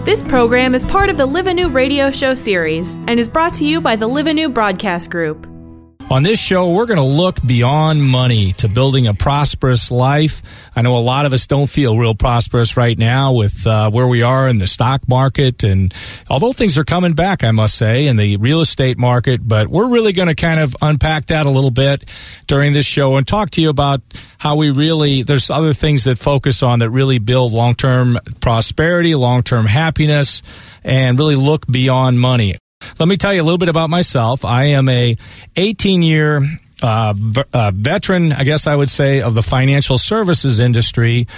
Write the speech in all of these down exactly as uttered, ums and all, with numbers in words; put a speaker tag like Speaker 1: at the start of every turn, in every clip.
Speaker 1: This program is part of the Live Anew radio show series and is brought to you by the Live Anew Broadcast Group.
Speaker 2: On this show, we're going to look beyond money to building a prosperous life. I know a lot of us don't feel real prosperous right now with uh, where we are in the stock market. And although things are coming back, I must say, in the real estate market, but we're really going to kind of unpack that a little bit during this show and talk to you about how we really, there's other things that focus on that really build long-term prosperity, long-term happiness, and really look beyond money. Let me tell you a little bit about myself. I am a eighteen-year uh, v- uh, veteran, I guess I would say, of the financial services industry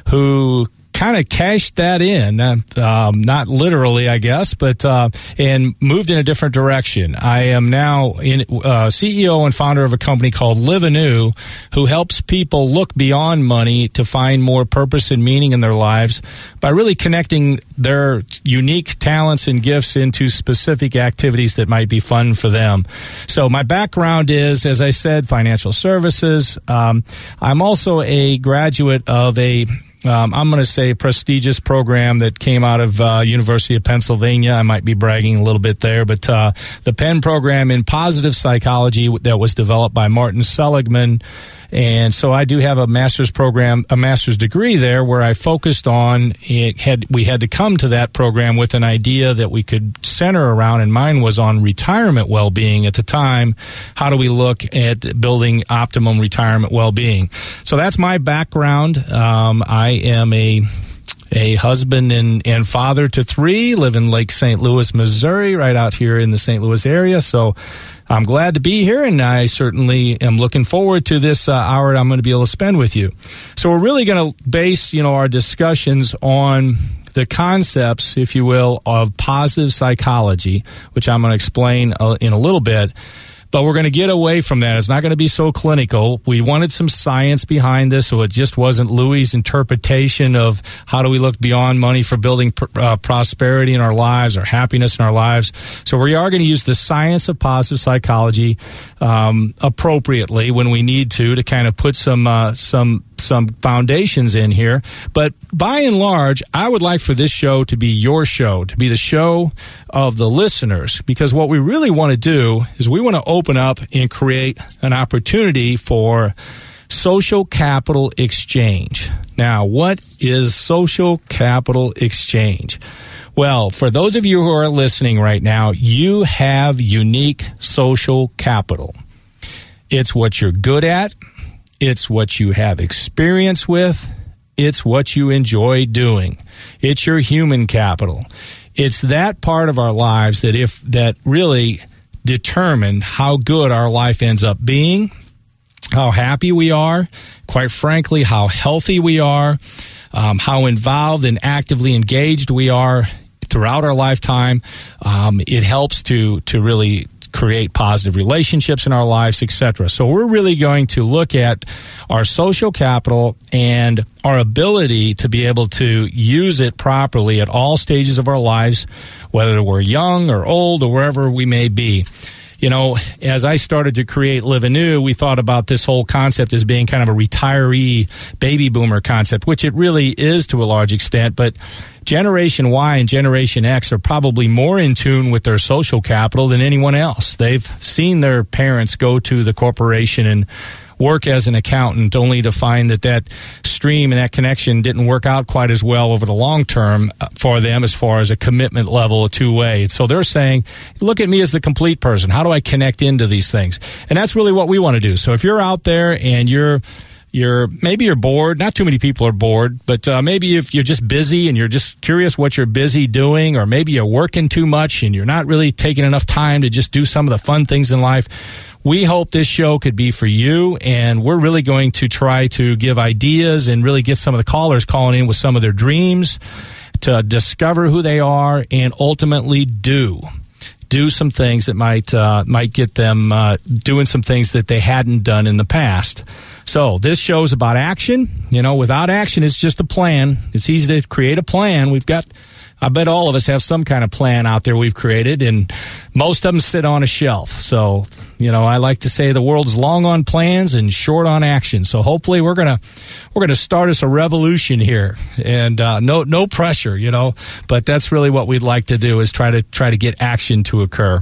Speaker 2: who kind of cashed that in, uh, um, not literally, I guess, but uh, and moved in a different direction. I am now in, uh, C E O and founder of a company called Live Anew, who helps people look beyond money to find more purpose and meaning in their lives by really connecting their unique talents and gifts into specific activities that might be fun for them. So my background is, as I said, financial services. Um, I'm also a graduate of a Um, I'm going to say prestigious program that came out of uh, University of Pennsylvania. I might be bragging a little bit there, but uh, the Penn program in positive psychology that was developed by Martin Seligman. And so I do have a master's program, a master's degree there where I focused on, it had, we had to come to that program with an idea that we could center around, and mine was on retirement well-being at the time. How do we look at building optimum retirement well-being? So that's my background. Um, I am a a husband and, and father to three, live in Lake Saint Louis, Missouri, right out here in the Saint Louis area. So I'm glad to be here, and I certainly am looking forward to this uh, hour I'm going to be able to spend with you. So we're really going to base, you know, our discussions on the concepts, if you will, of positive psychology, which I'm going to explain uh, in a little bit. But we're going to get away from that. It's not going to be so clinical. We wanted some science behind this, so it just wasn't Louis' interpretation of how do we look beyond money for building pr- uh, prosperity in our lives or happiness in our lives. So we are going to use the science of positive psychology um, appropriately when we need to to kind of put some uh, some some foundations in here. But by and large, I would like for this show to be your show, to be the show of the listeners, because what we really want to do is we want to open up and create an opportunity for social capital exchange. Now, what is social capital exchange? Well, for those of you who are listening right now, you have unique social capital. It's what you're good at. It's what you have experience with. It's what you enjoy doing. It's your human capital. It's that part of our lives that if that really determine how good our life ends up being, how happy we are, quite frankly, how healthy we are, um, how involved and actively engaged we are throughout our lifetime. Um, it helps to to really create positive relationships in our lives, et cetera. So we're really going to look at our social capital and our ability to be able to use it properly at all stages of our lives, whether we're young or old or wherever we may be. You know, as I started to create Live Anew, we thought about this whole concept as being kind of a retiree baby boomer concept, which it really is to a large extent, but Generation Y and Generation X are probably more in tune with their social capital than anyone else. They've seen their parents go to the corporation and work as an accountant only to find that that stream and that connection didn't work out quite as well over the long term for them as far as a commitment level, a two-way. So they're saying, look at me as the complete person. How do I connect into these things? And that's really what we want to do. So if you're out there and you're You're maybe you're bored. Not too many people are bored, but uh, maybe if you're just busy and you're just curious what you're busy doing, or maybe you're working too much and you're not really taking enough time to just do some of the fun things in life, we hope this show could be for you, and we're really going to try to give ideas and really get some of the callers calling in with some of their dreams to discover who they are and ultimately do. Do some things that might uh, might get them uh, doing some things that they hadn't done in the past. So this show's about action. You know, without action, it's just a plan. It's easy to create a plan. We've got, I bet all of us have some kind of plan out there we've created, and most of them sit on a shelf. So, you know, I like to say the world's long on plans and short on action. So hopefully we're gonna we're gonna start us a revolution here, and uh, no no pressure, you know. But that's really what we'd like to do, is try to try to get action to occur.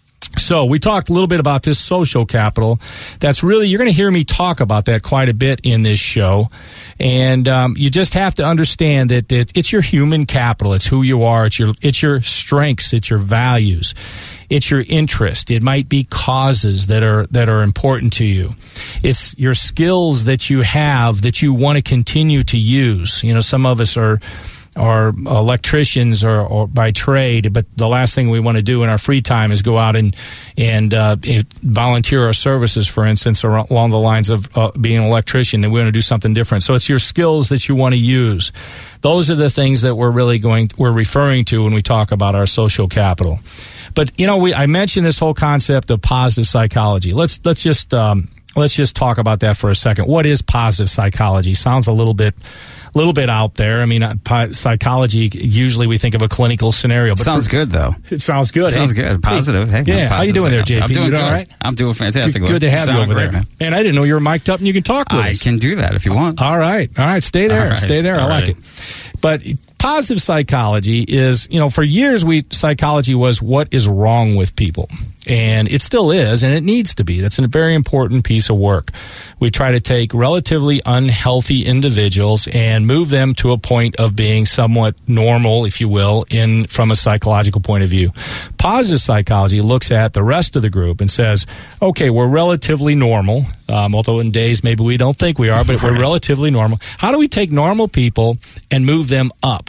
Speaker 2: So we talked a little bit about this social capital. That's really, you're going to hear me talk about that quite a bit in this show. And um, you just have to understand that, that it's your human capital. It's who you are. It's your, it's your strengths. It's your values. It's your interest. It might be causes that are that are important to you. It's your skills that you have that you want to continue to use. You know, some of us are or electricians or, or by trade, but the last thing we want to do in our free time is go out and and uh, volunteer our services, for instance, along the lines of uh, being an electrician, and we want to do something different. So it's your skills that you want to use. Those are the things that we're really going, we're referring to when we talk about our social capital. But you know, we I mentioned this whole concept of positive psychology. Let's let's just um, let's just talk about that for a second. What is positive psychology? Sounds a little bit. little bit out there. I mean, psychology, usually we think of a clinical scenario. But
Speaker 3: sounds
Speaker 2: for,
Speaker 3: good, though.
Speaker 2: It sounds good.
Speaker 3: It sounds hey, good. Positive. Hey,
Speaker 2: yeah.
Speaker 3: Positive
Speaker 2: How you doing there, J P?
Speaker 3: I'm doing
Speaker 2: you
Speaker 3: good.
Speaker 2: All right?
Speaker 3: I'm doing fantastic.
Speaker 2: Good, good to have you, you over great, there.
Speaker 3: Man.
Speaker 2: And I didn't know you were mic'd up and you can talk with
Speaker 3: I
Speaker 2: us.
Speaker 3: I can do that if you want.
Speaker 2: All right. All right. Stay there.
Speaker 3: Right.
Speaker 2: Stay there.
Speaker 3: All
Speaker 2: I like
Speaker 3: right.
Speaker 2: it. But positive psychology is, you know, for years we psychology was what is wrong with people. And it still is, and it needs to be. That's a very important piece of work. We try to take relatively unhealthy individuals and move them to a point of being somewhat normal, if you will, in from a psychological point of view. Positive psychology looks at the rest of the group and says, okay, we're relatively normal, um, although in days maybe we don't think we are, but we're relatively normal. How do we take normal people and move them up?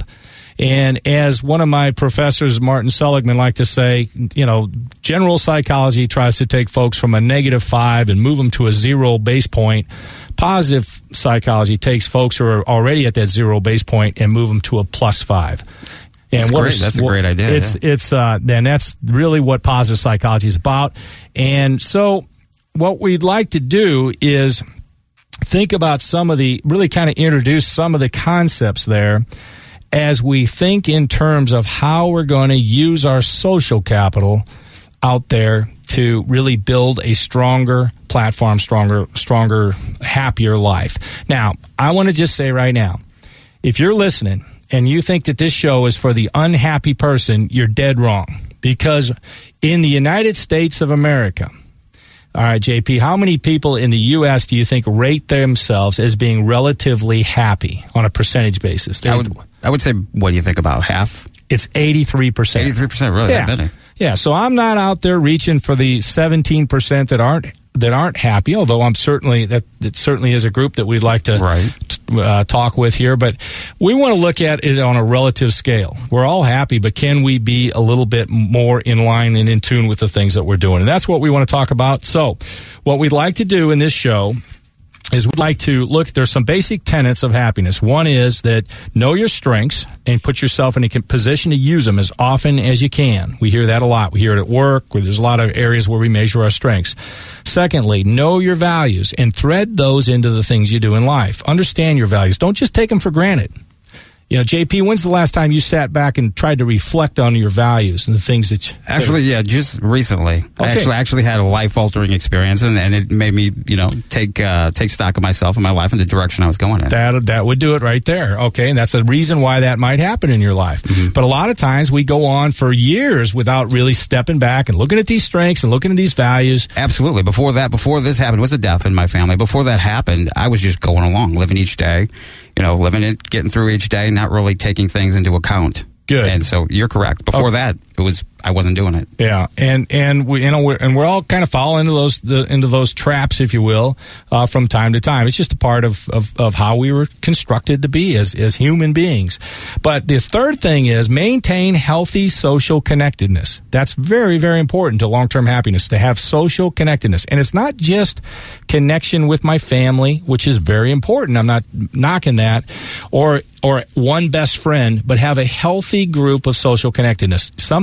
Speaker 2: And as one of my professors, Martin Seligman, like to say, you know, general psychology tries to take folks from a negative five and move them to a zero base point. Positive psychology takes folks who are already at that zero base point and move them to a plus five. And
Speaker 3: that's
Speaker 2: what
Speaker 3: great.
Speaker 2: Is,
Speaker 3: that's a
Speaker 2: what,
Speaker 3: great idea.
Speaker 2: It's
Speaker 3: yeah.
Speaker 2: it's uh, then that's really what positive psychology is about. And so, what we'd like to do is think about some of the really kind of introduce some of the concepts there, as we think in terms of how we're going to use our social capital out there to really build a stronger platform, stronger, stronger, happier life. Now, I want to just say right now, if you're listening and you think that this show is for the unhappy person, you're dead wrong. Because in the United States of America, all right, J P, how many people in the U S do you think rate themselves as being relatively happy on a percentage basis? They
Speaker 3: I would, I would say, what do you think, about half?
Speaker 2: It's eighty-three percent.
Speaker 3: eighty-three percent, really?
Speaker 2: Yeah.
Speaker 3: That many?
Speaker 2: Yeah, so I'm not out there reaching for the seventeen percent that aren't that aren't happy, although I'm certainly, that it certainly is a group that we'd like to
Speaker 3: right.
Speaker 2: t- uh, talk with here. But we want to look at it on a relative scale. We're all happy, but can we be a little bit more in line and in tune with the things that we're doing? And that's what we want to talk about. So what we'd like to do in this show is we'd like to look, there's some basic tenets of happiness. One is that know your strengths and put yourself in a position to use them as often as you can. We hear that a lot. We hear it at work, where there's a lot of areas where we measure our strengths. Secondly, know your values and thread those into the things you do in life. Understand your values. Don't just take them for granted. You know, J P, when's the last time you sat back and tried to reflect on your values and the things that you...
Speaker 3: Actually, yeah, just recently.
Speaker 2: Okay.
Speaker 3: I actually actually had a life-altering experience, and, and it made me, you know, take uh, take stock of myself and my life and the direction I was going in.
Speaker 2: That, that would do it right there, okay? And that's a reason why that might happen in your life. Mm-hmm. But a lot of times we go on for years without really stepping back and looking at these strengths and looking at these values.
Speaker 3: Absolutely. Before that, before this happened, it was a death in my family. Before that happened, I was just going along, living each day, you know, living it, getting through each day, not really taking things into account.
Speaker 2: Good.
Speaker 3: And so you're correct. Before okay. that, it was I wasn't doing it.
Speaker 2: Yeah, and and we you know we're, and we're all kind of fall into those the, into those traps, if you will, uh, from time to time. It's just a part of, of of how we were constructed to be as as human beings. But this third thing is maintain healthy social connectedness. That's very very important to long term happiness, to have social connectedness, and it's not just connection with my family, which is very important. I'm not knocking that, or or one best friend, but have a healthy group of social connectedness. Some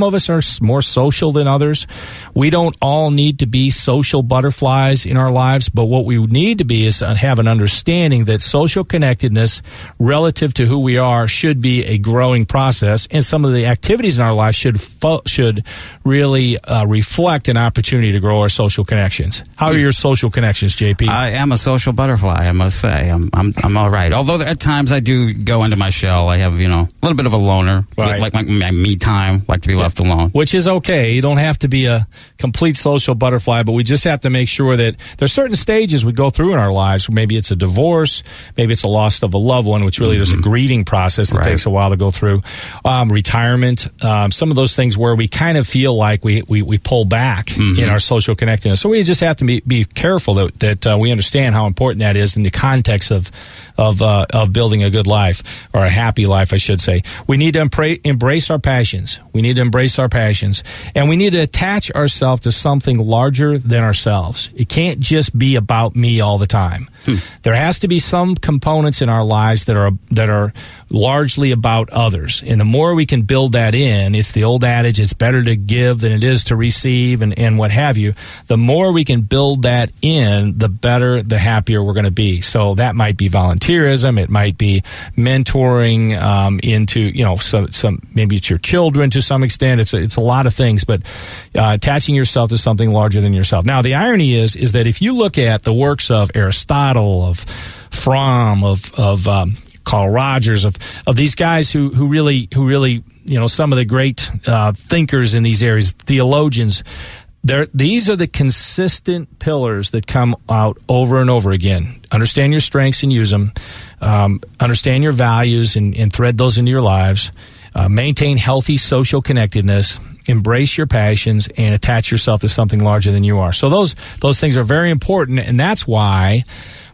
Speaker 2: some of us are more social than others. We don't all need to be social butterflies in our lives, but what we need to be is have an understanding that social connectedness relative to who we are should be a growing process, and some of the activities in our life should fo- should really uh, reflect an opportunity to grow our social connections. How are your social connections, J P?
Speaker 3: I am a social butterfly, I must say. I'm I'm I'm all right. Although at times I do go into my shell. I have, you know, a little bit of a loner,
Speaker 2: right.
Speaker 3: like my, my me time, like to be left alone.
Speaker 2: Which is okay. You don't have to be a complete social butterfly, but we just have to make sure that there's certain stages we go through in our lives. Maybe it's a divorce, maybe it's a loss of a loved one, which really mm-hmm. there's a grieving process that right. takes a while to go through. Um, retirement, um, some of those things where we kind of feel like we we, we pull back mm-hmm. in our social connectedness. So we just have to be, be careful that, that uh, we understand how important that is in the context of of uh, of building a good life, or a happy life, I should say. We need to embra- embrace our passions. We need to embrace our passions, and we need to attach ourselves to something larger than ourselves. It can't just be about me all the time. Hmm. There has to be some components in our lives that are that are largely about others, and the more we can build that in, it's the old adage, it's better to give than it is to receive, and, and what have you. The more we can build that in, the better, the happier we're going to be. So that might be volunteerism, it might be mentoring um, into, you know, some, some maybe it's your children to some extent. It's a, it's a lot of things, but uh, attaching yourself to something larger than yourself. Now, the irony is is that if you look at the works of Aristotle, of Fromm, of of um, Carl Rogers, of of these guys who who really who really you know some of the great uh, thinkers in these areas, theologians. There, these are the consistent pillars that come out over and over again. Understand your strengths and use them. Um, understand your values and, and thread those into your lives. Uh, maintain healthy social connectedness. Embrace your passions and attach yourself to something larger than you are. So those those things are very important, and that's why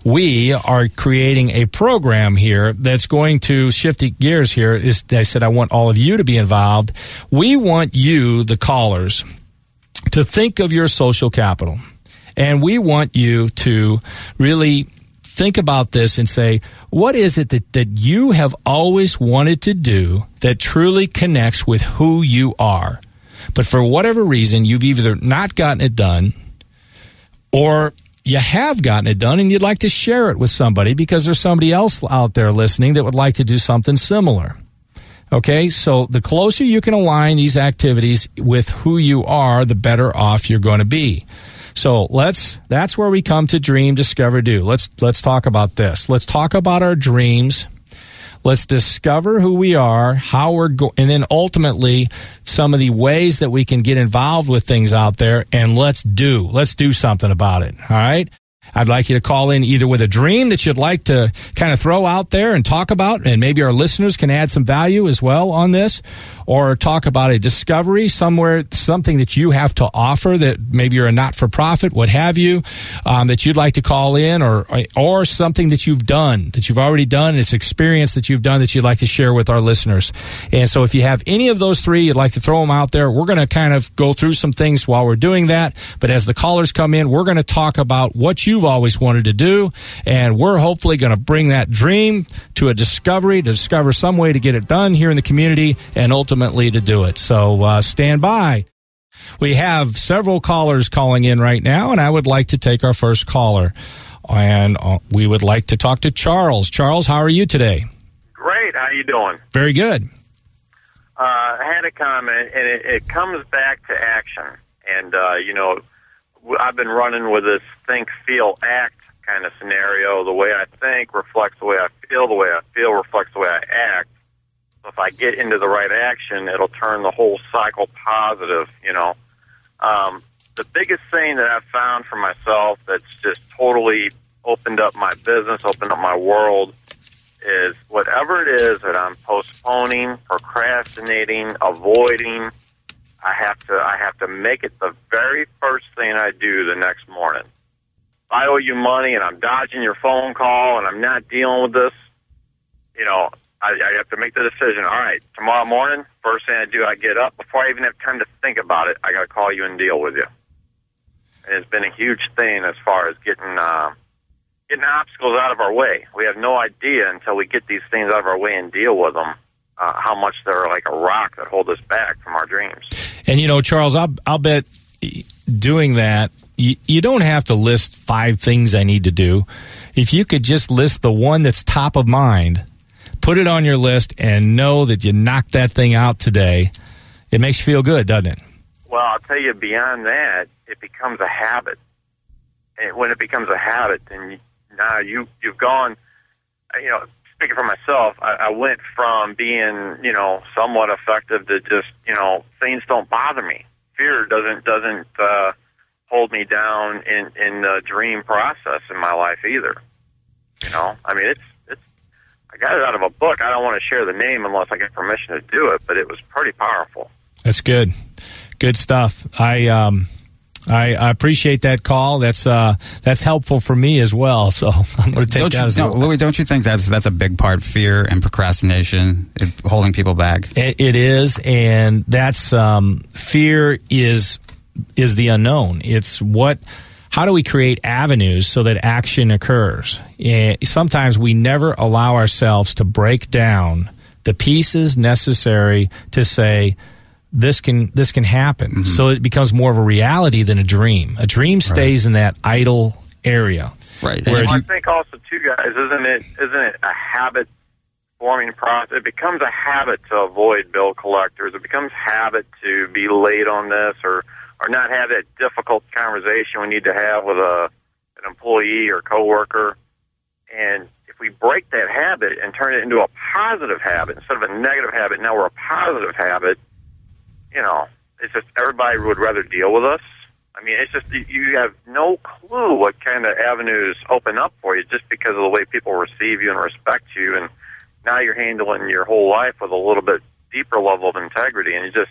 Speaker 2: we are creating a program here that's going to shift gears here. Is I said I want all of you to be involved. We want you, the callers, to think of your social capital. And we want you to really think about this and say, what is it that, that you have always wanted to do that truly connects with who you are? But for whatever reason, you've either not gotten it done, or you have gotten it done and you'd like to share it with somebody because there's somebody else out there listening that would like to do something similar. Okay, so the closer you can align these activities with who you are, the better off you're going to be. So let's that's where we come to Dream, Discover, Do. Let's let's talk about this. Let's talk about our dreams. Let's discover who we are, how we're going, and then ultimately some of the ways that we can get involved with things out there, and let's do. Let's do something about it, all right? I'd like you to call in either with a dream that you'd like to kind of throw out there and talk about, and maybe our listeners can add some value as well on this, or talk about a discovery somewhere, something that you have to offer that maybe you're a not-for-profit, what have you, um, that you'd like to call in, or or something that you've done, that you've already done, this experience that you've done that you'd like to share with our listeners. And so if you have any of those three, you'd like to throw them out there, we're going to kind of go through some things while we're doing that. But as the callers come in, we're going to talk about what you've always wanted to do, and we're hopefully going to bring that dream to a discovery, to discover some way to get it done here in the community, and ultimately to do it. So uh, stand by. We have several callers calling in right now, and I would like to take our first caller. And uh, we would like to talk to Charles. Charles, how are you today?
Speaker 4: Great. How you doing?
Speaker 2: Very good.
Speaker 4: Uh, I had a comment, and it, it comes back to action. And, uh, you know, I've been running with this think, feel, act kind of scenario. The way I think reflects the way I feel. The way I feel reflects the way I act. So if I get into the right action, it'll turn the whole cycle positive, you know. Um, the biggest thing that I've found for myself that's just totally opened up my business, opened up my world, is whatever it is that I'm postponing, procrastinating, avoiding, I have to I have to make it the very first thing I do the next morning. If I owe you money and I'm dodging your phone call and I'm not dealing with this, you know, I, I have to make the decision. All right, tomorrow morning, first thing I do, I get up. Before I even have time to think about it, I got to call you and deal with you. And it's been a huge thing as far as getting uh, getting obstacles out of our way. We have no idea until we get these things out of our way and deal with them uh, how much they're like a rock that hold us back from our dreams.
Speaker 2: And, you know, Charles, I'll, I'll bet doing that, you, you don't have to list five things I need to do. If you could just list the one that's top of mind, put it on your list, and know that you knocked that thing out today, it makes you feel good, doesn't it?
Speaker 4: Well, I'll tell you, beyond that, it becomes a habit. And when it becomes a habit, then you, now you, you've gone, you know, speaking for myself, I, I went from being, you know, somewhat effective to just, you know, things don't bother me. Fear doesn't doesn't uh, hold me down in, in the dream process in my life either. You know, I mean, it's, it's, I got it out of a book. I don't want to share the name unless I get permission to do it, but it was pretty powerful.
Speaker 2: That's good. Good stuff. I um, I, I appreciate that call. That's uh, that's helpful for me as well. So I'm going to take
Speaker 3: don't
Speaker 2: that
Speaker 3: you,
Speaker 2: as
Speaker 3: no,
Speaker 2: well.
Speaker 3: Louis, don't you think that's that's a big part? Fear and procrastination, it, holding people back.
Speaker 2: It, it is, and that's um, fear is is the unknown. It's what. How do we create avenues so that action occurs? Uh, sometimes we never allow ourselves to break down the pieces necessary to say, this can this can happen. Mm-hmm. So it becomes more of a reality than a dream. A dream stays right in that idle area.
Speaker 3: Right.
Speaker 4: Well, I think also, too, guys, isn't it isn't it a habit forming process? It becomes a habit to avoid bill collectors. It becomes habit to be late on this or, or not have that difficult conversation we need to have with a an employee or coworker. And if we break that habit and turn it into a positive habit instead of a negative habit, now we're a positive habit. You know, it's just everybody would rather deal with us. I mean, it's just you have no clue what kind of avenues open up for you just because of the way people receive you and respect you. And now you're handling your whole life with a little bit deeper level of integrity. And you just,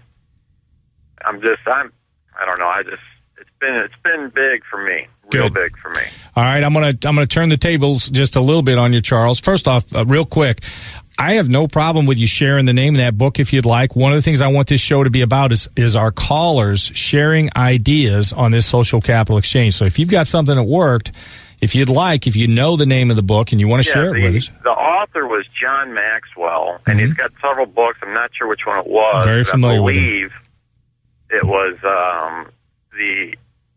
Speaker 4: I'm just, I'm, I don't know. I just, it's been, it's been big for me, real
Speaker 2: Good.
Speaker 4: big for me.
Speaker 2: All right, I'm gonna, I'm gonna turn the tables just a little bit on you, Charles. First off, uh, real quick. I have no problem with you sharing the name of that book if you'd like. One of the things I want this show to be about is, is our callers sharing ideas on this social capital exchange. So if you've got something that worked, if you'd like, if you know the name of the book and you want to
Speaker 4: yeah,
Speaker 2: share
Speaker 4: the,
Speaker 2: it with us.
Speaker 4: The author was John Maxwell, and mm-hmm. he's got several books. I'm not sure which one it was.
Speaker 2: Very familiar
Speaker 4: I believe
Speaker 2: with
Speaker 4: it was um, the...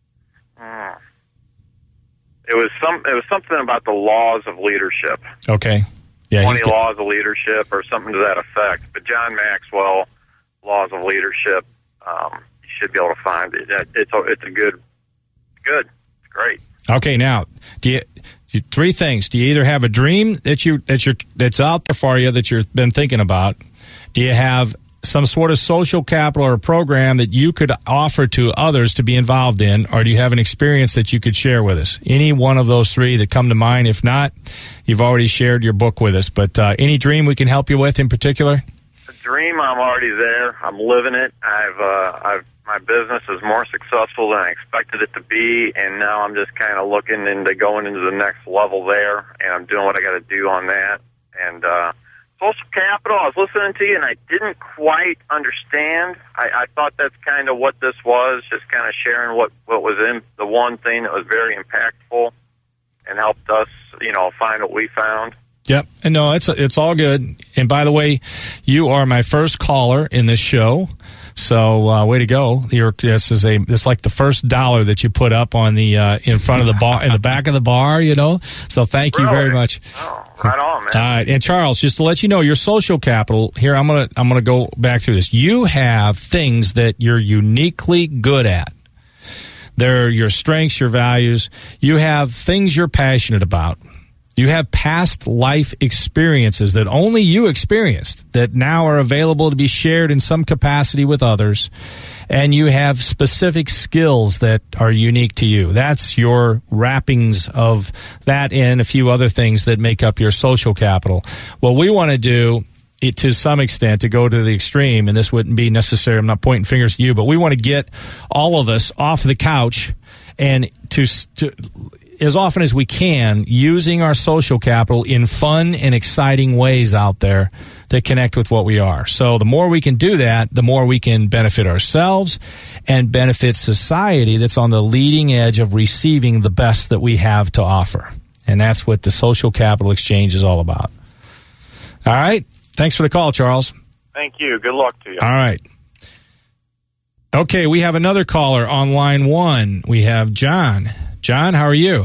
Speaker 4: Uh, it was some. It was something about the laws of leadership.
Speaker 2: Okay. Yeah,
Speaker 4: twenty laws of leadership or something to that effect. But John Maxwell, Laws of Leadership, um, you should be able to find it. It's a, it's a good, it's good. It's great.
Speaker 2: Okay, now, do you, you, three things. Do you either have a dream that you that you that's out there for you that you've been thinking about? Do you have some sort of social capital or program that you could offer to others to be involved in, or do you have an experience that you could share with us? Any one of those three that come to mind. If not, you've already shared your book with us. But uh, any dream we can help you with in particular?
Speaker 4: The dream, I'm already there. I'm living it. I've, uh, I've, my business is more successful than I expected it to be, and now I'm just kind of looking into going into the next level there, and I'm doing what I got to do on that. And uh, social capital, I was listening to you, and I didn't quite understand. I, I thought that's kind of what this was, just kind of sharing what, what was in the one thing that was very impactful and helped us, you know, find what we found.
Speaker 2: Yep. And no, it's it's all good. And by the way, you are my first caller in this show. So uh, way to go! You're, this is a it's like the first dollar that you put up on the uh, in front of the bar in the back of the bar, you know. So thank
Speaker 4: really?
Speaker 2: you very much.
Speaker 4: Oh, right on, man.
Speaker 2: All right, and Charles, just to let you know, your social capital here. I'm gonna I'm gonna go back through this. You have things that you're uniquely good at. They're your strengths, your values. You have things you're passionate about. You have past life experiences that only you experienced that now are available to be shared in some capacity with others. And you have specific skills that are unique to you. That's your wrappings of that and a few other things that make up your social capital. What we want to do, it, to some extent, to go to the extreme, and this wouldn't be necessary, I'm not pointing fingers to you, but we want to get all of us off the couch and to... to as often as we can, using our social capital in fun and exciting ways out there that connect with what we are. So the more we can do that, the more we can benefit ourselves and benefit society that's on the leading edge of receiving the best that we have to offer. And that's what the Social Capital Exchange is all about. All right. Thanks for the call, Charles.
Speaker 4: Thank you. Good luck to you.
Speaker 2: All right. Okay, we have another caller on line one. We have John. John, how are you?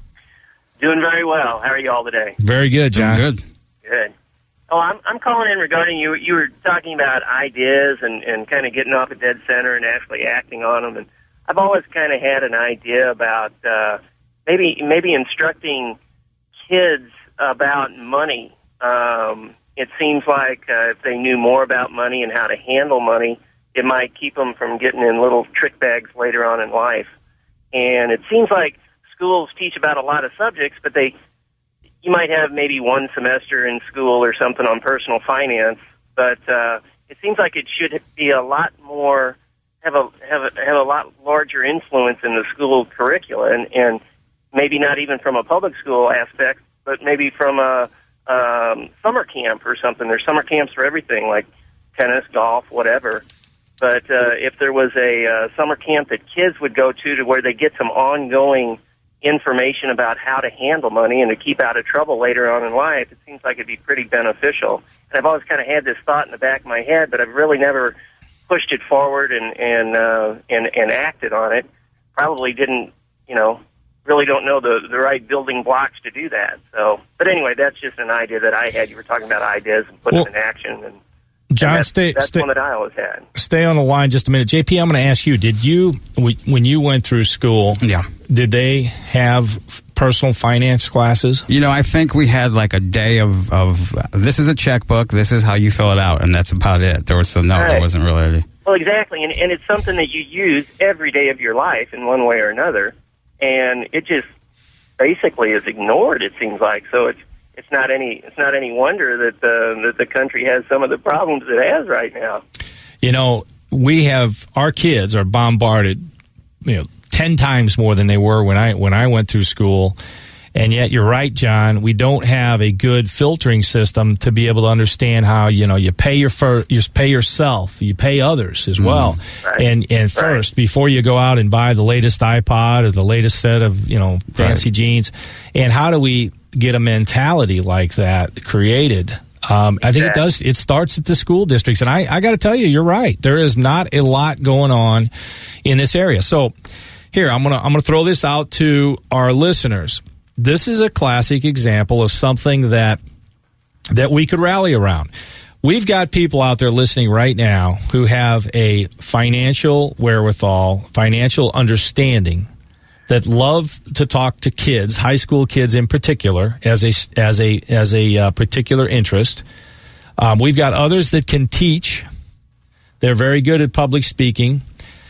Speaker 5: Doing very well. How are you all today?
Speaker 2: Very good, John.
Speaker 3: Doing good.
Speaker 5: Good. Oh, I'm I'm calling in regarding you. You were talking about ideas and, and kind of getting off a dead center and actually acting on them. And I've always kind of had an idea about uh, maybe maybe instructing kids about money. Um, it seems like uh, if they knew more about money and how to handle money, it might keep them from getting in little trick bags later on in life. And it seems like schools teach about a lot of subjects, but they you might have maybe one semester in school or something on personal finance, but uh, it seems like it should be a lot more have a have a have a lot larger influence in the school curricula, and, and maybe not even from a public school aspect, but maybe from a um, summer camp or something. There's summer camps for everything, like tennis, golf, whatever. But uh, if there was a uh, summer camp that kids would go to to where they get some ongoing information about how to handle money and to keep out of trouble later on in life, it seems like it'd be pretty beneficial. And I've always kind of had this thought in the back of my head, but I've really never pushed it forward and and uh, and, and acted on it. Probably didn't, you know, really don't know the, the right building blocks to do that. So, but anyway, that's just an idea that I had. You were talking about ideas and putting
Speaker 2: well,
Speaker 5: them in action, and
Speaker 2: John,
Speaker 5: that's,
Speaker 2: stay,
Speaker 5: that's
Speaker 2: stay,
Speaker 5: one that I always had.
Speaker 2: Stay on the line just a minute. J P, I'm going to ask you, did you, when you went through school,
Speaker 3: yeah.
Speaker 2: did they have personal finance classes?
Speaker 3: You know, I think we had like a day of, of this is a checkbook, this is how you fill it out, and that's about it. There was some, no,
Speaker 5: right.
Speaker 3: there wasn't really any.
Speaker 5: Well, exactly, and, and it's something that you use every day of your life in one way or another, and it just basically is ignored, it seems like. So it's It's not any. It's not any wonder that the that the country has some of the problems it has right now.
Speaker 2: You know, we have our kids are bombarded, you know, ten times more than they were when I when I went through school, and yet you're right, John. We don't have a good filtering system to be able to understand how you know you pay your fir- you pay yourself, you pay others as well, mm. right. and and first right. before you go out and buy the latest iPod or the latest set of you know fancy right. jeans, and how do we get a mentality like that created? Um, I think it does. It starts at the school districts, and I, I got to tell you, you're right. There is not a lot going on in this area. So, here I'm gonna I'm gonna throw this out to our listeners. This is a classic example of something that that we could rally around. We've got people out there listening right now who have a financial wherewithal, financial understanding, that love to talk to kids, high school kids in particular, as a as a as a uh, particular interest. Um, we've got others that can teach. They're very good at public speaking.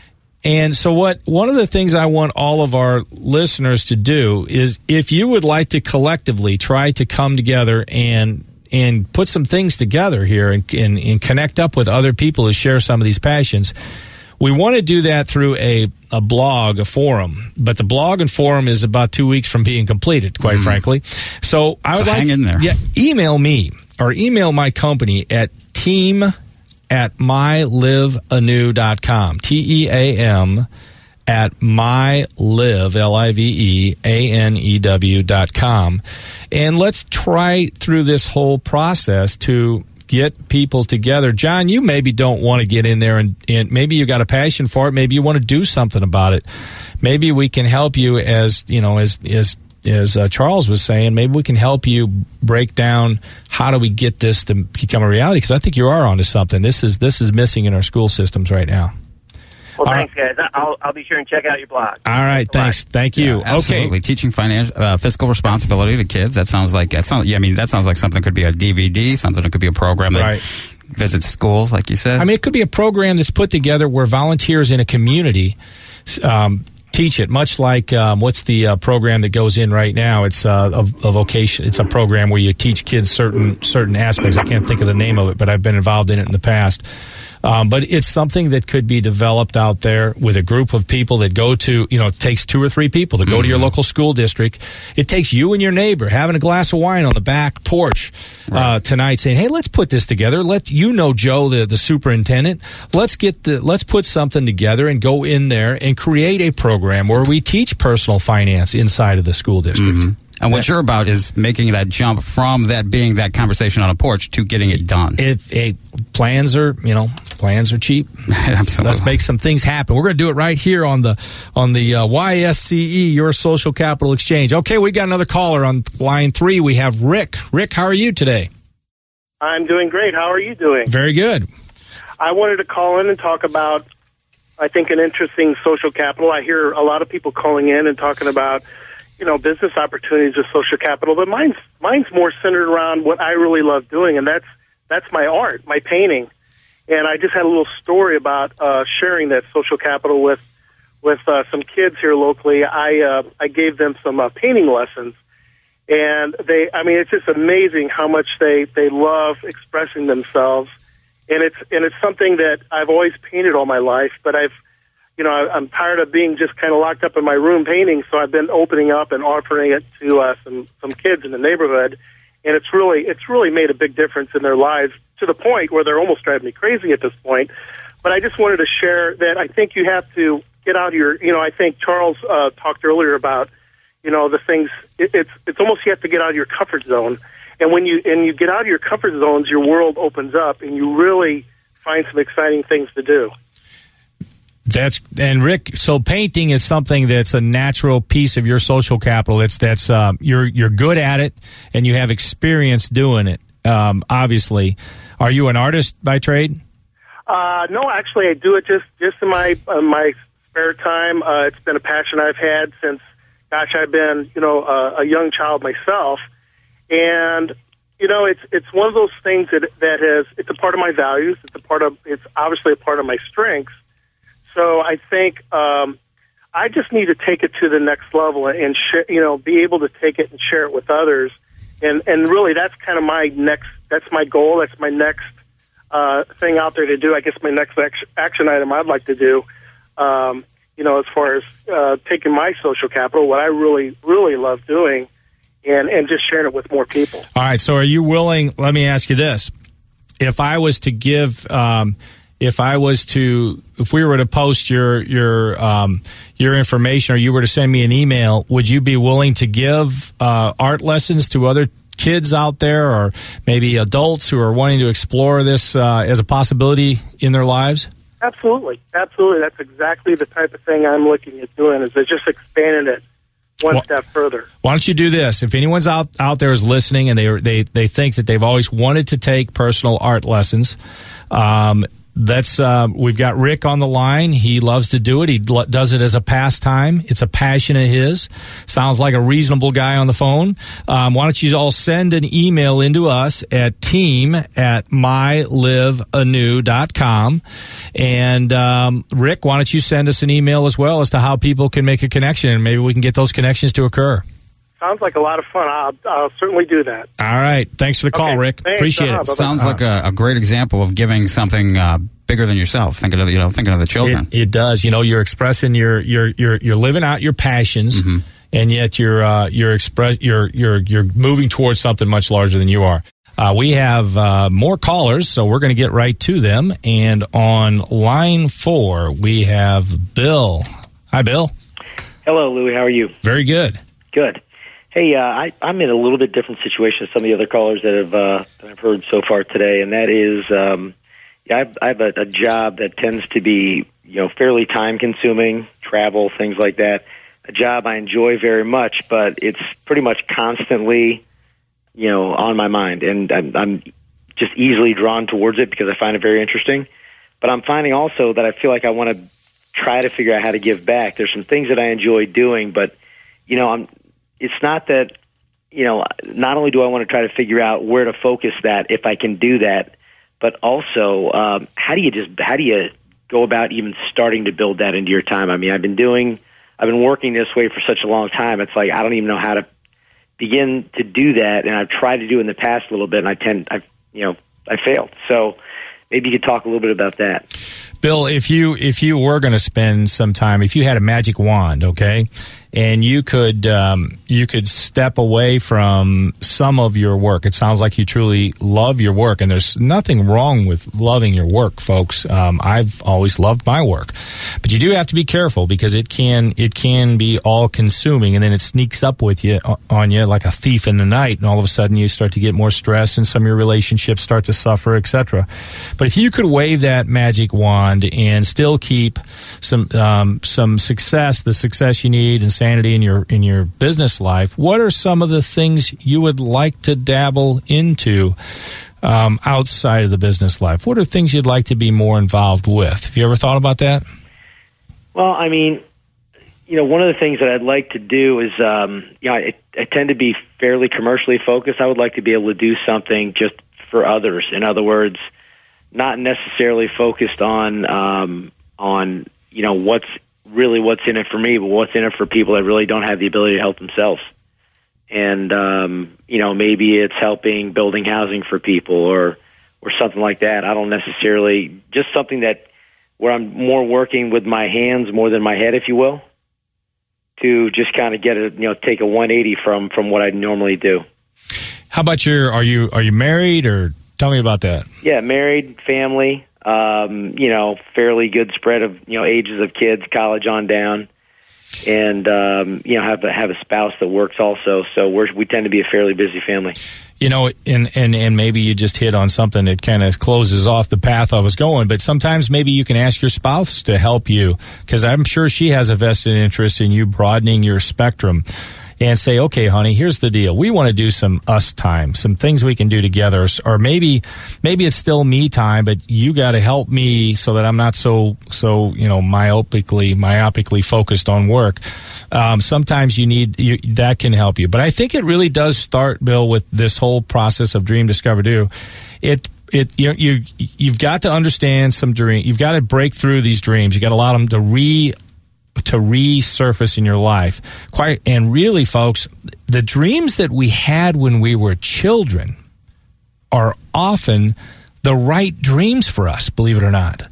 Speaker 2: And so what one of the things I want all of our listeners to do is, if you would like to collectively try to come together and and put some things together here and, and, and connect up with other people who share some of these passions, we want to do that through a, a blog, a forum. But the blog and forum is about two weeks from being completed, quite mm. frankly. So I would
Speaker 3: so
Speaker 2: like
Speaker 3: hang in there.
Speaker 2: Yeah, email me or email my company at team at my live anew dot com. T E A M at mylive, L I V E A N E W dot com. And let's try through this whole process to get people together. John, you maybe don't want to get in there and, and maybe you got a passion for it. Maybe you want to do something about it. Maybe we can help you, as you know, as as as uh, Charles was saying. Maybe we can help you break down how do we get this to become a reality. Because I think you are onto something. This is this is missing in our school systems right now.
Speaker 5: Well, All thanks, right. guys. I'll I'll be sure and check out your blog.
Speaker 2: All right, thanks. Thank you.
Speaker 3: Yeah, absolutely.
Speaker 2: Okay.
Speaker 3: Teaching financial uh, fiscal responsibility to kids. That sounds like that sounds. Yeah, I mean that sounds like something could be a D V D. Something that could be a program that
Speaker 2: right.
Speaker 3: visits schools, like you said.
Speaker 2: I mean, it could be a program that's put together where volunteers in a community um, teach it. Much like um, what's the uh, program that goes in right now? It's uh, a, a vocation. It's a program where you teach kids certain certain aspects. I can't think of the name of it, but I've been involved in it in the past. Um, but it's something that could be developed out there with a group of people that go to, you know, it takes two or three people to go mm-hmm. to your local school district. It takes you and your neighbor having a glass of wine on the back porch right. uh, tonight saying, hey, let's put this together. Let you know, Joe, the, the superintendent, let's get the, let's put something together and go in there and create a program where we teach personal finance inside of the school district.
Speaker 3: Mm-hmm. And what you're about is making that jump from that being that conversation on a porch to getting it done.
Speaker 2: It, it plans are, you know, plans are cheap.
Speaker 3: Absolutely.
Speaker 2: Let's make some things happen. We're going to do it right here on the on the uh, Y S C E, Your Social Capital Exchange. Okay, we got another caller on line three. We have Rick. Rick, how are you today?
Speaker 6: I'm doing great. How are you doing?
Speaker 2: Very good.
Speaker 6: I wanted to call in and talk about, I think, an interesting social capital. I hear a lot of people calling in and talking about, you know, business opportunities with social capital, but mine's mine's more centered around what I really love doing, and that's that's my art, my painting. And I just had a little story about uh, sharing that social capital with with uh, some kids here locally. I uh, I gave them some uh, painting lessons, and they, I mean, it's just amazing how much they they love expressing themselves. And it's and it's something that I've always painted all my life, but I've, you know, I'm tired of being just kind of locked up in my room painting. So I've been opening up and offering it to uh, some some kids in the neighborhood, and it's really it's really made a big difference in their lives to the point where they're almost driving me crazy at this point. But I just wanted to share that I think you have to get out of your, you know, I think Charles uh, talked earlier about, you know, the things. It, it's it's almost you have to get out of your comfort zone. And when you and you get out of your comfort zones, your world opens up, and you really find some exciting things to do.
Speaker 2: That's and Rick. So painting is something that's a natural piece of your social capital. It's that's uh, you're you're good at it, and you have experience doing it. Um, obviously, are you an artist by trade?
Speaker 6: Uh, no, actually, I do it just just in my uh, my spare time. Uh, it's been a passion I've had since, gosh, I've been you know uh, a young child myself. And, you know, it's it's one of those things that that has, it's a part of my values. It's a part of, it's obviously a part of my strengths. So I think um, I just need to take it to the next level and, sh- you know, be able to take it and share it with others. And, and really, that's kind of my next, that's my goal. That's my next uh, thing out there to do. I guess my next action, action item I'd like to do, um, you know, as far as uh, taking my social capital, what I really, really love doing, And, and just sharing it with more people.
Speaker 2: All right. So, are you willing? Let me ask you this: if I was to give, um, if I was to, if we were to post your your um, your information, or you were to send me an email, would you be willing to give uh, art lessons to other kids out there, or maybe adults who are wanting to explore this uh, as a possibility in their lives?
Speaker 6: Absolutely, absolutely. That's exactly the type of thing I'm looking at doing. Is just expanding it one well, step further.
Speaker 2: Why don't you do this? If anyone's out, out there is listening and they they they think that they've always wanted to take personal art lessons, um, that's uh, we've got Rick on the line. He loves to do it. He l- does it as a pastime. It's a passion of his. Sounds like a reasonable guy on the phone. Um, why don't you all send an email into us at team at my live anew dot com. And um, Rick, why don't you send us an email as well as to how people can make a connection, and maybe we can get those connections to occur.
Speaker 6: Sounds like a lot of fun. I'll, I'll certainly do that.
Speaker 2: All right. Thanks for the call,
Speaker 6: okay.
Speaker 2: Rick.
Speaker 6: Thanks.
Speaker 2: Appreciate
Speaker 6: uh-huh.
Speaker 2: it.
Speaker 6: Bye-bye.
Speaker 3: Sounds like a, a great example of giving something uh, bigger than yourself. Thinking of you know, thinking of the children.
Speaker 2: It, it does. You know, you're expressing your you're you're you're living out your passions, mm-hmm. and yet you're uh, you're express you're you're you're moving towards something much larger than you are. Uh, we have uh, more callers, so we're going to get right to them. And on line four, we have Bill. Hi, Bill.
Speaker 7: Hello, Louie. How are you?
Speaker 2: Very good.
Speaker 7: Good. Hey, uh, I, I'm in a little bit different situation than some of the other callers that have uh, that I've heard so far today, and that is, um, yeah, I have, I have a, a job that tends to be, you know, fairly time-consuming, travel, things like that. A job I enjoy very much, but it's pretty much constantly, you know, on my mind, and I'm, I'm just easily drawn towards it because I find it very interesting. But I'm finding also that I feel like I want to try to figure out how to give back. There's some things that I enjoy doing, but, you know, I'm. It's not that, you know, not only do I want to try to figure out where to focus that, if I can do that, but also um, how do you just, how do you go about even starting to build that into your time? I mean, I've been doing, I've been working this way for such a long time. It's like, I don't even know how to begin to do that. And I've tried to do it in the past a little bit, and I tend, I, you know, I failed. So maybe you could talk a little bit about that.
Speaker 2: Bill, if you if you were going to spend some time, if you had a magic wand, okay, and you could um, you could step away from some of your work. It sounds like you truly love your work, and there's nothing wrong with loving your work, folks. Um, I've always loved my work, but you do have to be careful because it can it can be all consuming, and then it sneaks up with you on you like a thief in the night, and all of a sudden you start to get more stress, and some of your relationships start to suffer, et cetera. But if you could wave that magic wand and still keep some um, some success, the success you need, and sanity in your in your business life, what are some of the things you would like to dabble into um, outside of the business life? What are things you'd like to be more involved with? Have you ever thought about that?
Speaker 7: Well, I mean, you know, one of the things that I'd like to do is, um, you know, I, I tend to be fairly commercially focused. I would like to be able to do something just for others. In other words, not necessarily focused on um, on you know what's really what's in it for me, but what's in it for people that really don't have the ability to help themselves. And um, you know, maybe it's helping building housing for people or or something like that. I don't necessarily just something that where I'm more working with my hands more than my head, if you will, to just kind of get a you know take a one eighty from from what I normally do.
Speaker 2: How about your? Are you are you married or? Tell me about that.
Speaker 7: Yeah, married, family, um, you know, fairly good spread of, you know, ages of kids, college on down, and, um, you know, have a, have a spouse that works also. So we're, we tend to be a fairly busy family.
Speaker 2: You know, and, and, and maybe you just hit on something that kind of closes off the path I was going, but sometimes maybe you can ask your spouse to help you, because I'm sure she has a vested interest in you broadening your spectrum. And say, okay, honey, here's the deal. We want to do some us time, some things we can do together. Or maybe maybe it's still me time, but you got to help me so that I'm not so, so you know, myopically, myopically focused on work. Um, sometimes you need, you, that can help you. But I think it really does start, Bill, with this whole process of dream, discover, do. It It you you you've got to understand some dream. You've got to break through these dreams. You got to allow them to re to resurface in your life. Quite and really, folks, the dreams that we had when we were children are often the right dreams for us, believe it or not.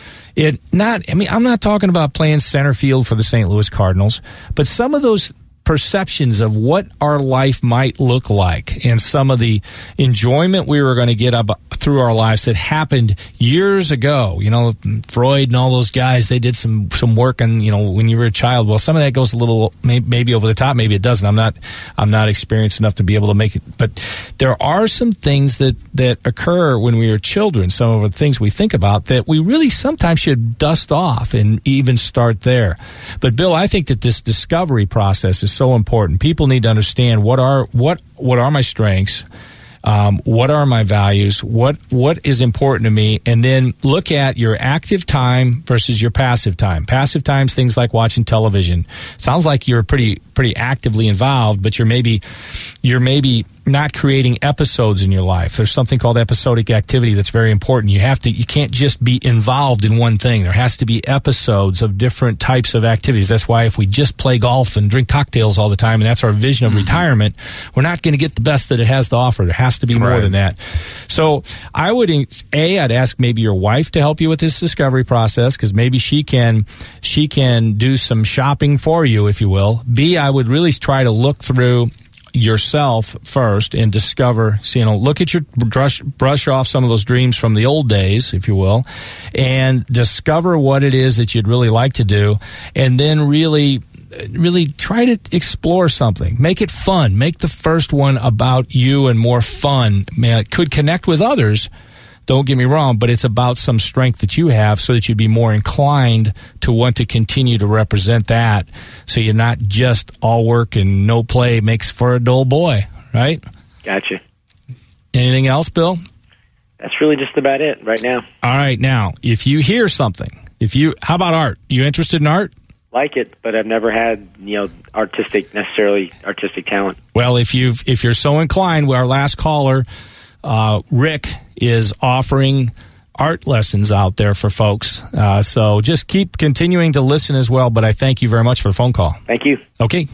Speaker 2: It not I mean, I'm not talking about playing center field for the Saint Louis Cardinals, but some of those perceptions of what our life might look like and some of the enjoyment we were going to get up through our lives that happened years ago. You know, Freud and all those guys, they did some some work on, you know, when you were a child. Well, some of that goes a little maybe, maybe over the top, maybe it doesn't. I'm not I'm not experienced enough to be able to make it, but there are some things that that occur when we were children, some of the things we think about that we really sometimes should dust off and even start there. But Bill, I think that this discovery process is so important. People need to understand what are what what are my strengths, um, what are my values, what what is important to me, and then look at your active time versus your passive time. Passive time's things like watching television. Sounds like you're pretty pretty actively involved, but you're maybe you're maybe not creating episodes in your life. There's something called episodic activity that's very important. You have to, you can't just be involved in one thing. There has to be episodes of different types of activities. That's why if we just play golf and drink cocktails all the time, and that's our vision of mm-hmm. retirement, we're not going to get the best that it has to offer. There has to be more right. than that. So I would, A, I'd ask maybe your wife to help you with this discovery process, because maybe she can, she can do some shopping for you, if you will. B, I would really try to look through yourself first and discover, so, you know, look at your brush, brush off some of those dreams from the old days, if you will, and discover what it is that you'd really like to do, and then really, really try to explore something. Make it fun. Make the first one about you and more fun. Man, it could connect with others. Don't get me wrong, but it's about some strength that you have so that you'd be more inclined to want to continue to represent that, so you're not just all work and no play makes for a dull boy, right?
Speaker 7: Gotcha.
Speaker 2: Anything else, Bill?
Speaker 7: That's really just about it right now.
Speaker 2: All right, now, if you hear something, if you, how about art? You interested in art?
Speaker 7: Like it, but I've never had, you know, artistic, necessarily artistic talent.
Speaker 2: Well, if you've, if you're so inclined, our last caller, Uh, Rick, is offering art lessons out there for folks. Uh, so just keep continuing to listen as well. But I thank you very much for the phone call.
Speaker 7: Thank you.
Speaker 2: Okay.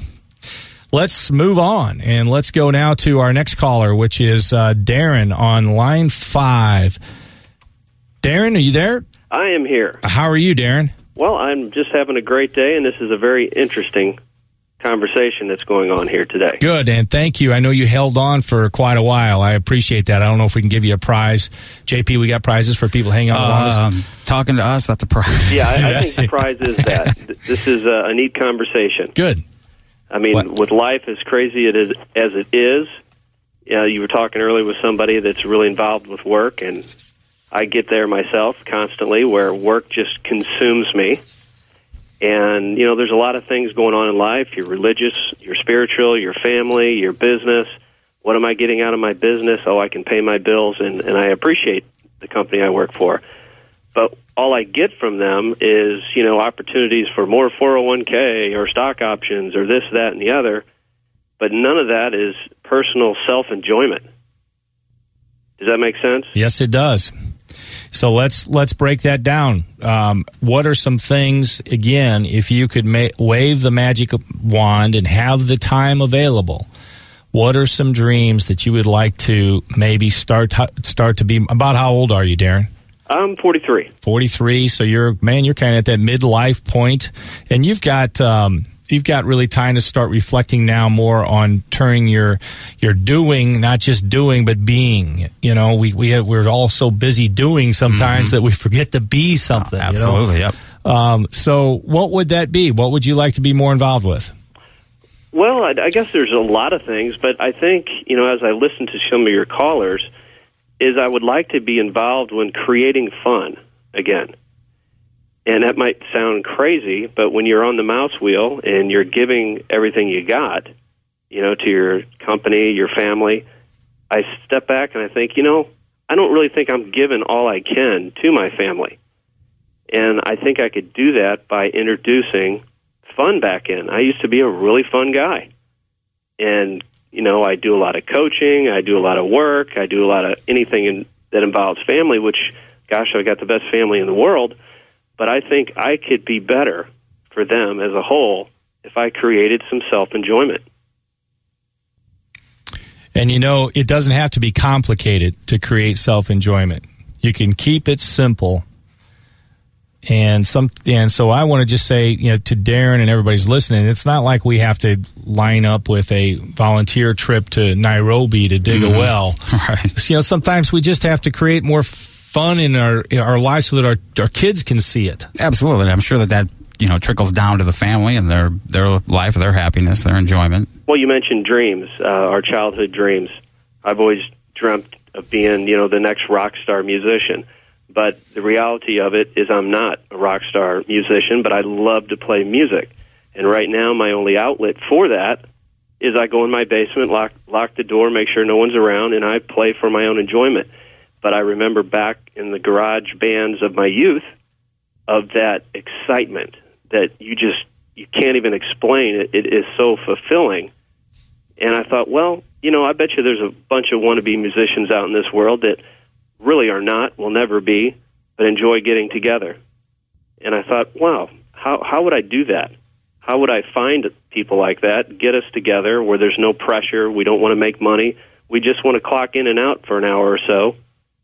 Speaker 2: Let's move on, and let's go now to our next caller, which is uh, Darren on line five. Darren, are you there?
Speaker 8: I am here.
Speaker 2: How are you, Darren?
Speaker 8: Well, I'm just having a great day, and this is a very interesting conversation that's going on here today.
Speaker 2: Good, and thank you. I know you held on for quite a while. I appreciate that. I don't know if we can give you a prize. J P, we got prizes for people hanging on the
Speaker 3: Um,
Speaker 2: longest?
Speaker 3: talking to us, that's a prize.
Speaker 8: Yeah, I, I think the prize is that. This is a, a neat conversation.
Speaker 2: Good.
Speaker 8: I mean,
Speaker 2: What?
Speaker 8: with life as crazy it is, as it is, you know, you were talking earlier with somebody that's really involved with work, and I get there myself constantly where work just consumes me. And, you know, there's a lot of things going on in life. You're religious, you're spiritual, your family, your business. What am I getting out of my business? Oh, I can pay my bills, and, and I appreciate the company I work for. But all I get from them is, you know, opportunities for more four oh one k or stock options or this, that, and the other. But none of that is personal self-enjoyment. Does that make sense?
Speaker 2: Yes, it does. So let's let's break that down. Um, what are some things, again, if you could ma- wave the magic wand and have the time available, what are some dreams that you would like to maybe start start to be? About how old are you, Darren?
Speaker 8: I'm forty-three.
Speaker 2: forty-three. So you're, man, you're kind of at that midlife point, and you've got um, you've got really time to start reflecting now more on turning your your doing, not just doing, but being. You know, we we have, we're all so busy doing sometimes mm-hmm. that we forget to be something.
Speaker 3: Oh, absolutely.
Speaker 2: You know?
Speaker 3: Yep.
Speaker 2: Um, so what would that be? What would you like to be more involved with?
Speaker 8: Well, I, I guess there's a lot of things, but I think, you know, as I listen to some of your callers, is I would like to be involved when creating fun again. And that might sound crazy, but when you're on the mouse wheel and you're giving everything you got, you know, to your company, your family, I step back and I think, you know, I don't really think I'm giving all I can to my family. And I think I could do that by introducing fun back in. I used to be a really fun guy. And, you know, I do a lot of coaching, I do a lot of work, I do a lot of anything in, that involves family, which, gosh, I've got the best family in the world. But I think I could be better for them as a whole if I created some self-enjoyment.
Speaker 2: And, you know, it doesn't have to be complicated to create self-enjoyment. You can keep it simple. And some, and so I want to just say, you know, to Darren and everybody's listening, it's not like we have to line up with a volunteer trip to Nairobi to dig mm-hmm. a well.
Speaker 3: Right.
Speaker 2: You know, sometimes we just have to create more fun in our our lives so that our our kids can see it.
Speaker 3: Absolutely. I'm sure that that, you know, trickles down to the family and their their life, their happiness, their enjoyment.
Speaker 8: Well, you mentioned dreams, uh, our childhood dreams. I've always dreamt of being, you know, the next rock star musician. But the reality of it is I'm not a rock star musician, but I love to play music. And right now my only outlet for that is I go in my basement, lock lock the door, make sure no one's around, and I play for my own enjoyment. But I remember back in the garage bands of my youth of that excitement that you just, you can't even explain. It, it is so fulfilling. And I thought, well, you know, I bet you there's a bunch of wannabe musicians out in this world that really are not, will never be, but enjoy getting together. And I thought, wow, how how would I do that? How would I find people like that, get us together where there's no pressure, we don't want to make money, we just want to clock in and out for an hour or so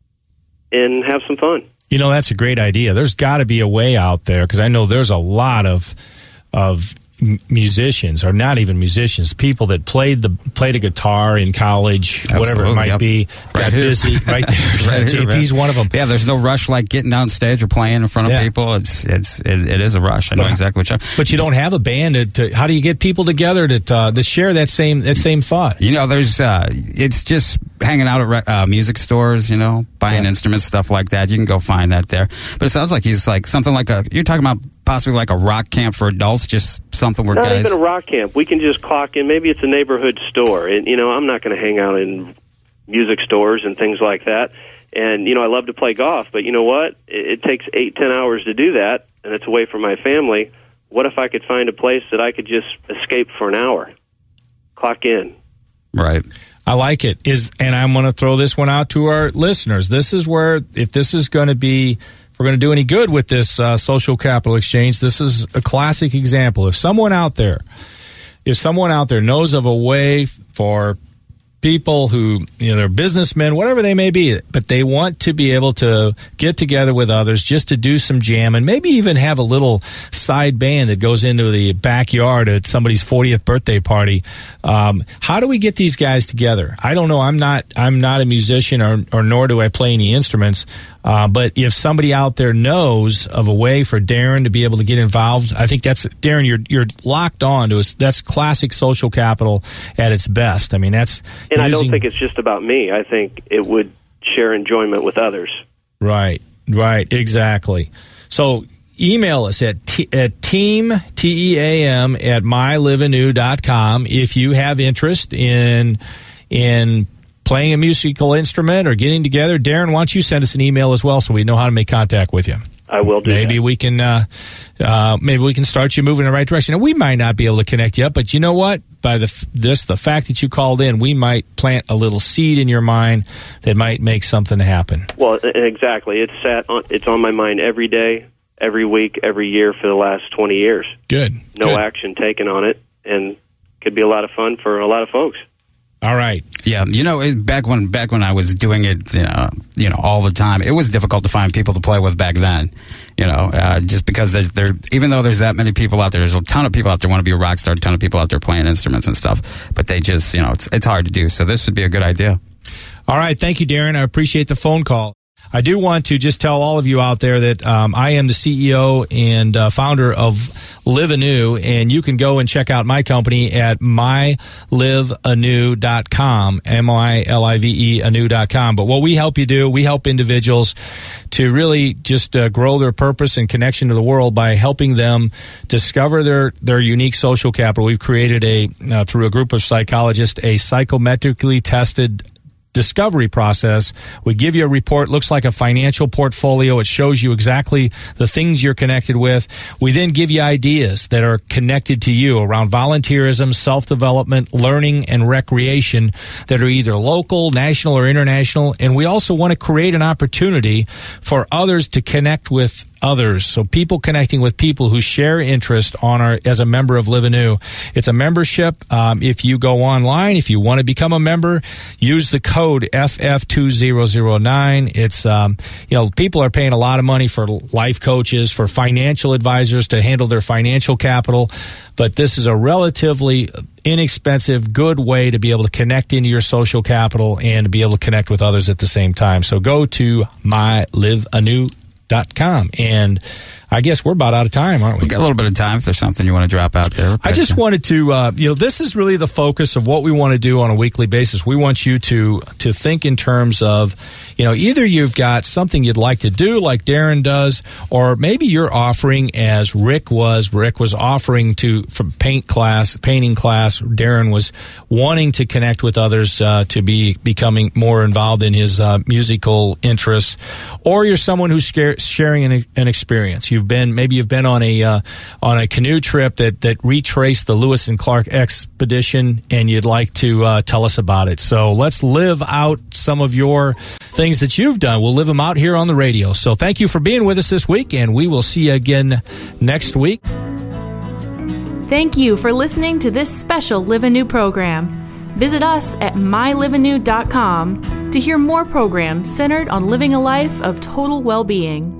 Speaker 8: and have some fun.
Speaker 2: You know, that's a great idea. There's got to be a way out there, because I know there's a lot of of musicians, or not even musicians, people that played the played a guitar in college,
Speaker 3: Absolutely,
Speaker 2: whatever it might
Speaker 3: yep.
Speaker 2: be,
Speaker 3: right
Speaker 2: got
Speaker 3: here.
Speaker 2: busy, right there.
Speaker 3: Right
Speaker 2: J P's
Speaker 3: here,
Speaker 2: one of them.
Speaker 3: Yeah, there's no rush like getting on stage or playing in front of
Speaker 2: Yeah.
Speaker 3: people. It's it's it, it is a rush. I know
Speaker 2: But-
Speaker 3: exactly what you're.
Speaker 2: But you don't have a band. To, to, how do you get people together to uh, to share that same that same thought?
Speaker 3: You know, there's uh, it's just hanging out at re- uh, music stores. You know, buying
Speaker 2: Yeah.
Speaker 3: instruments, stuff like that. You can go find that there. But it sounds like he's like something like a. You're talking about possibly like a rock camp for adults, just something where
Speaker 8: Not
Speaker 3: guys.
Speaker 8: even a rock camp. We can just clock in. Maybe it's a neighborhood store. And, you know, I'm not going to hang out in music stores and things like that. And, you know, I love to play golf, but you know what? It, it takes eight, ten hours to do that, and it's away from my family. What if I could find a place that I could just escape for an hour? Clock in.
Speaker 3: Right.
Speaker 2: I like it. Is and I'm going to throw this one out to our listeners. This is where, if this is going to be, if we're going to do any good with this uh, social capital exchange, this is a classic example. If someone out there, if someone out there knows of a way for people who, you know, they're businessmen, whatever they may be, but they want to be able to get together with others just to do some jam and maybe even have a little side band that goes into the backyard at somebody's fortieth birthday party. Um, how do we get these guys together? I don't know. I'm not, I'm not a musician or, or nor do I play any instruments. Uh, but if somebody out there knows of a way for Darren to be able to get involved, I think that's, Darren, you're you're locked on to us. That's classic social capital at its best. I mean, that's
Speaker 8: and
Speaker 2: using,
Speaker 8: I don't think it's just about me. I think it would share enjoyment with others.
Speaker 2: Right, right, exactly. So email us at t- at team T E A M at my live anew dot com if you have interest in in. playing a musical instrument or getting together. Darren, why don't you send us an email as well so we know how to make contact with you?
Speaker 8: I will do
Speaker 2: maybe
Speaker 8: that.
Speaker 2: we can uh, uh, maybe we can start you moving in the right direction. And we might not be able to connect you up, but you know what? By the f- this the fact that you called in, we might plant a little seed in your mind that might make something happen.
Speaker 8: Well, exactly. It's sat on, it's on my mind every day, every week, every year for the last twenty years.
Speaker 2: Good.
Speaker 8: No
Speaker 2: Good.
Speaker 8: action taken on it, and could be a lot of fun for a lot of folks.
Speaker 2: All right.
Speaker 3: Yeah, you know, it, back when back when I was doing it, uh, you know, all the time, it was difficult to find people to play with back then. You know, uh, just because there's there, even though there's that many people out there, there's a ton of people out there want to be a rock star, a ton of people out there playing instruments and stuff, but they just, you know, it's it's hard to do. So this would be a good idea.
Speaker 2: All right. Thank you, Darren. I appreciate the phone call. I do want to just tell all of you out there that um, I am the C E O and uh, founder of Live Anew, and you can go and check out my company at my live anew dot com, M I L I V E anew dot com. But what we help you do, we help individuals to really just uh, grow their purpose and connection to the world by helping them discover their, their unique social capital. We've created a, uh, through a group of psychologists, a psychometrically tested discovery process. We give you a report, looks like a financial portfolio. It shows you exactly the things you're connected with. We then give you ideas that are connected to you around volunteerism, self-development, learning, and recreation that are either local, national, or international. And we also want to create an opportunity for others to connect with others. So people connecting with people who share interest on our, as a member of Live Anew. It's a membership. Um, if you go online, if you want to become a member, use the code F F two thousand nine. It's, um, you know, people are paying a lot of money for life coaches, for financial advisors to handle their financial capital. But this is a relatively inexpensive, good way to be able to connect into your social capital and to be able to connect with others at the same time. So go to my live anew dot com. And I guess we're about out of time, aren't we?
Speaker 3: We got a little bit of time if there's something you want to drop out there.
Speaker 2: I just wanted to, uh, you know, this is really the focus of what we want to do on a weekly basis. We want you to to think in terms of, you know, either you've got something you'd like to do like Darren does, or maybe you're offering as Rick was. Rick was offering to, from paint class, painting class. Darren was wanting to connect with others uh, to be becoming more involved in his uh, musical interests. Or you're someone who's scare, sharing an, an experience. You've been, maybe you've been on a uh, on a canoe trip that, that retraced the Lewis and Clark expedition, and you'd like to uh, tell us about it. So let's live out some of your things that you've done. We'll live them out here on the radio. So thank you for being with us this week, and we will see you again next week.
Speaker 1: Thank you for listening to this special Live Anew program. Visit us at my live anew dot com to hear more programs centered on living a life of total well-being.